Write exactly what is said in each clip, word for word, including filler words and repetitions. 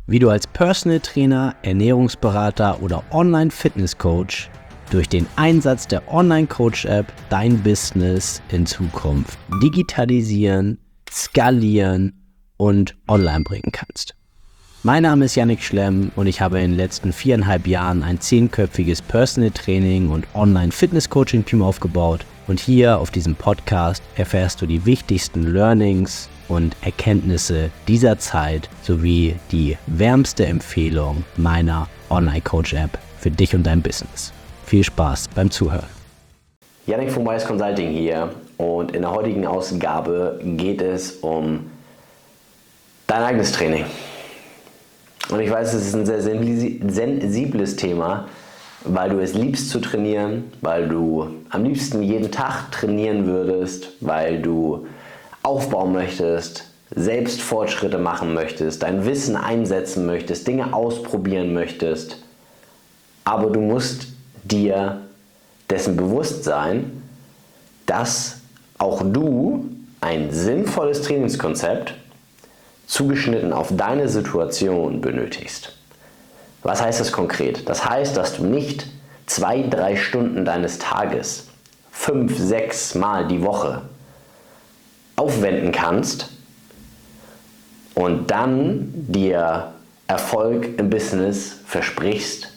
wie du als Personal Trainer, Ernährungsberater oder Online-Fitness-Coach durch den Einsatz der Online-Coach-App dein Business in Zukunft digitalisieren, skalieren und online bringen kannst. Mein Name ist Yannick Schlemm und ich habe in den letzten viereinhalb Jahren ein zehnköpfiges Personal Training und Online-Fitness-Coaching-Team aufgebaut und hier auf diesem Podcast erfährst du die wichtigsten Learnings und Erkenntnisse dieser Zeit sowie die wärmste Empfehlung meiner Online-Coach-App für dich und dein Business. Viel Spaß beim Zuhören. Yannick von Wise Consulting hier und in der heutigen Ausgabe geht es um dein eigenes Training. Und ich weiß, es ist ein sehr sensibles Thema, weil du es liebst zu trainieren, weil du am liebsten jeden Tag trainieren würdest, weil du aufbauen möchtest, selbst Fortschritte machen möchtest, dein Wissen einsetzen möchtest, Dinge ausprobieren möchtest. Aber du musst dir dessen bewusst sein, dass auch du ein sinnvolles Trainingskonzept zugeschnitten auf deine Situation benötigst. Was heißt das konkret? Das heißt, dass du nicht zwei, drei Stunden deines Tages, fünf, sechs Mal die Woche aufwenden kannst und dann dir Erfolg im Business versprichst,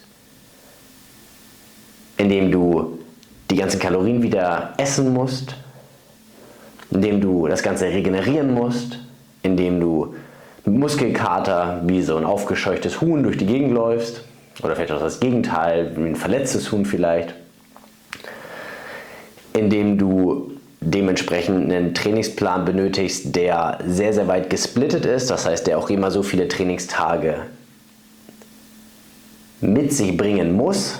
indem du die ganzen Kalorien wieder essen musst, indem du das Ganze regenerieren musst, indem du mit Muskelkater wie so ein aufgescheuchtes Huhn durch die Gegend läufst oder vielleicht auch das Gegenteil, wie ein verletztes Huhn vielleicht, indem du dementsprechend einen Trainingsplan benötigst, der sehr, sehr weit gesplittet ist, das heißt, der auch immer so viele Trainingstage mit sich bringen muss.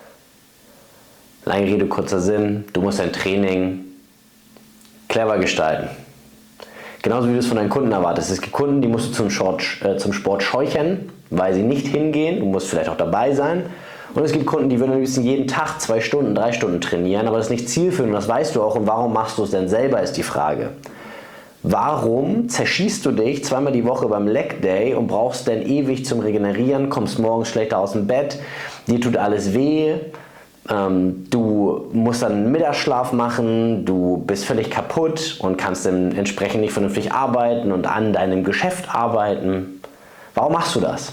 Lange Rede, kurzer Sinn, du musst dein Training clever gestalten. Genauso wie du es von deinen Kunden erwartest. Es gibt Kunden, die musst du zum Sport, äh, zum Sport scheuchen, weil sie nicht hingehen. Du musst vielleicht auch dabei sein. Und es gibt Kunden, die würden am liebsten jeden Tag zwei Stunden, drei Stunden trainieren, aber das ist nicht zielführend und das weißt du auch. Und warum machst du es denn selber, ist die Frage. Warum zerschießt du dich zweimal die Woche beim Leg Day und brauchst dann ewig zum Regenerieren, kommst morgens schlechter aus dem Bett, dir tut alles weh, ähm, du musst dann einen Mittagsschlaf machen, du bist völlig kaputt und kannst dann entsprechend nicht vernünftig arbeiten und an deinem Geschäft arbeiten. Warum machst du das?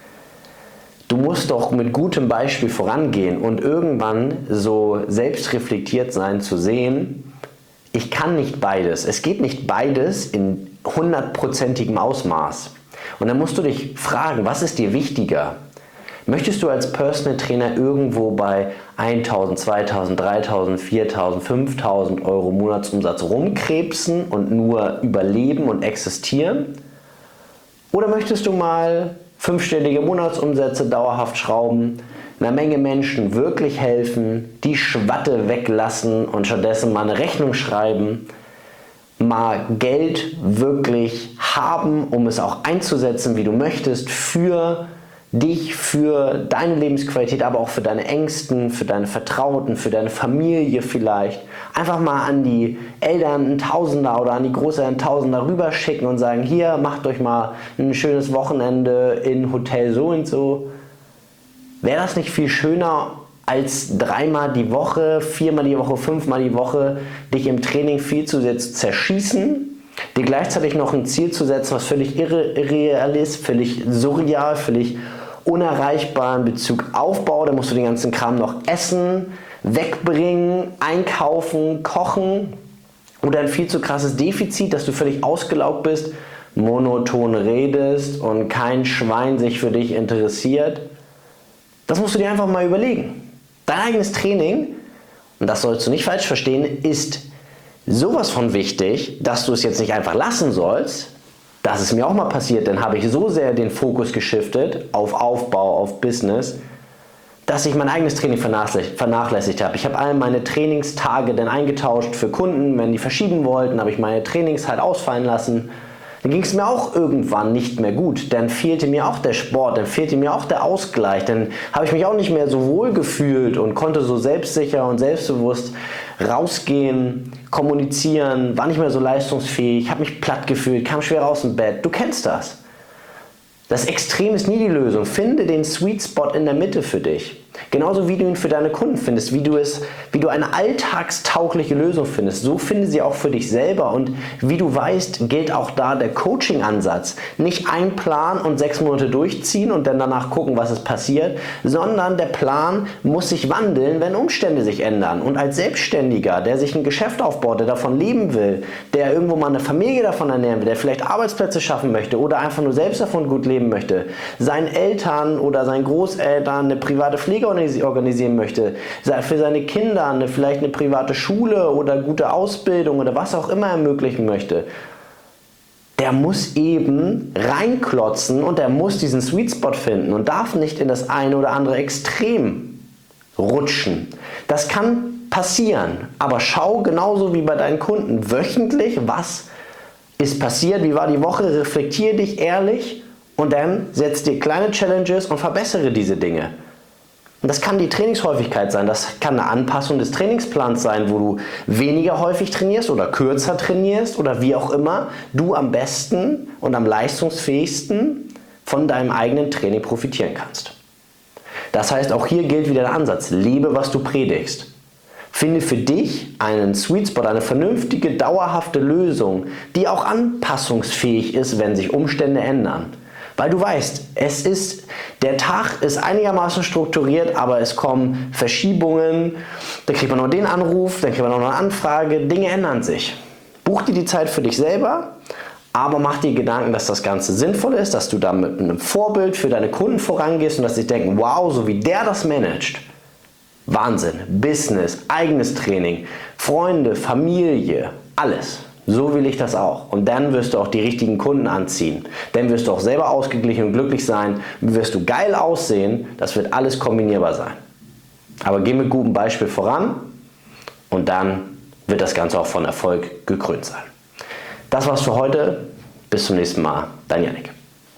Du musst doch mit gutem Beispiel vorangehen und irgendwann so selbstreflektiert sein zu sehen, ich kann nicht beides. Es geht nicht beides in hundertprozentigem Ausmaß. Und dann musst du dich fragen, was ist dir wichtiger? Möchtest du als Personal Trainer irgendwo bei eintausend, zweitausend, dreitausend, viertausend, fünftausend Euro Monatsumsatz rumkrebsen und nur überleben und existieren? Oder möchtest du mal fünfstellige Monatsumsätze dauerhaft schrauben, einer Menge Menschen wirklich helfen, die Schwatte weglassen und stattdessen mal eine Rechnung schreiben, mal Geld wirklich haben, um es auch einzusetzen, wie du möchtest, für dich, für deine Lebensqualität, aber auch für deine Ängsten, für deine Vertrauten, für deine Familie vielleicht. Einfach mal an die Eltern einen Tausender oder an die Großeltern einen Tausender rüberschicken und sagen, hier, macht euch mal ein schönes Wochenende in Hotel so und so. Wäre das nicht viel schöner, als dreimal die Woche, viermal die Woche, fünfmal die Woche dich im Training viel zu zerschießen, dir gleichzeitig noch ein Ziel zu setzen, was völlig irre, irreal ist, völlig surreal, völlig unerreichbar in Bezug Aufbau, da musst du den ganzen Kram noch essen, wegbringen, einkaufen, kochen oder ein viel zu krasses Defizit, dass du völlig ausgelaugt bist, monoton redest und kein Schwein sich für dich interessiert. Das musst du dir einfach mal überlegen. Dein eigenes Training, und das sollst du nicht falsch verstehen, ist sowas von wichtig, dass du es jetzt nicht einfach lassen sollst. Das ist mir auch mal passiert, dann habe ich so sehr den Fokus geschiftet auf Aufbau, auf Business, dass ich mein eigenes Training vernachlässigt, vernachlässigt habe. Ich habe all meine Trainingstage dann eingetauscht für Kunden, wenn die verschieben wollten, habe ich meine Trainings halt ausfallen lassen. Dann ging es mir auch irgendwann nicht mehr gut, dann fehlte mir auch der Sport, dann fehlte mir auch der Ausgleich, dann habe ich mich auch nicht mehr so wohl gefühlt und konnte so selbstsicher und selbstbewusst rausgehen, kommunizieren, war nicht mehr so leistungsfähig, habe mich platt gefühlt, kam schwer aus dem Bett. Du kennst das. Das Extrem ist nie die Lösung. Finde den Sweet Spot in der Mitte für dich. Genauso wie du ihn für deine Kunden findest, wie du es, wie du eine alltagstaugliche Lösung findest, so finde sie auch für dich selber. Und wie du weißt, gilt auch da der Coaching-Ansatz. Nicht ein Plan und sechs Monate durchziehen und dann danach gucken, was ist passiert, sondern der Plan muss sich wandeln, wenn Umstände sich ändern. Und als Selbstständiger, der sich ein Geschäft aufbaut, der davon leben will, der irgendwo mal eine Familie davon ernähren will, der vielleicht Arbeitsplätze schaffen möchte oder einfach nur selbst davon gut leben möchte, seinen Eltern oder seinen Großeltern eine private Pflege organisieren möchte, für seine Kinder eine, vielleicht eine private Schule oder gute Ausbildung oder was auch immer ermöglichen möchte, der muss eben reinklotzen und der muss diesen Sweet Spot finden und darf nicht in das eine oder andere Extrem rutschen. Das kann passieren, aber schau genauso wie bei deinen Kunden wöchentlich, was ist passiert, wie war die Woche, reflektiere dich ehrlich und dann setz dir kleine Challenges und verbessere diese Dinge. Und das kann die Trainingshäufigkeit sein, das kann eine Anpassung des Trainingsplans sein, wo du weniger häufig trainierst oder kürzer trainierst oder wie auch immer du am besten und am leistungsfähigsten von deinem eigenen Training profitieren kannst. Das heißt, auch hier gilt wieder der Ansatz, lebe, was du predigst. Finde für dich einen Sweet Spot, eine vernünftige, dauerhafte Lösung, die auch anpassungsfähig ist, wenn sich Umstände ändern. Weil du weißt, es ist, der Tag ist einigermaßen strukturiert, aber es kommen Verschiebungen, dann kriegt man noch den Anruf, dann kriegt man noch eine Anfrage, Dinge ändern sich. Buch dir die Zeit für dich selber, aber mach dir Gedanken, dass das Ganze sinnvoll ist, dass du da mit einem Vorbild für deine Kunden vorangehst und dass sie denken, wow, so wie der das managt, Wahnsinn, Business, eigenes Training, Freunde, Familie, alles. So will ich das auch. Und dann wirst du auch die richtigen Kunden anziehen. Dann wirst du auch selber ausgeglichen und glücklich sein. Wirst du geil aussehen. Das wird alles kombinierbar sein. Aber geh mit gutem Beispiel voran und dann wird das Ganze auch von Erfolg gekrönt sein. Das war's für heute. Bis zum nächsten Mal. Dein Jannik.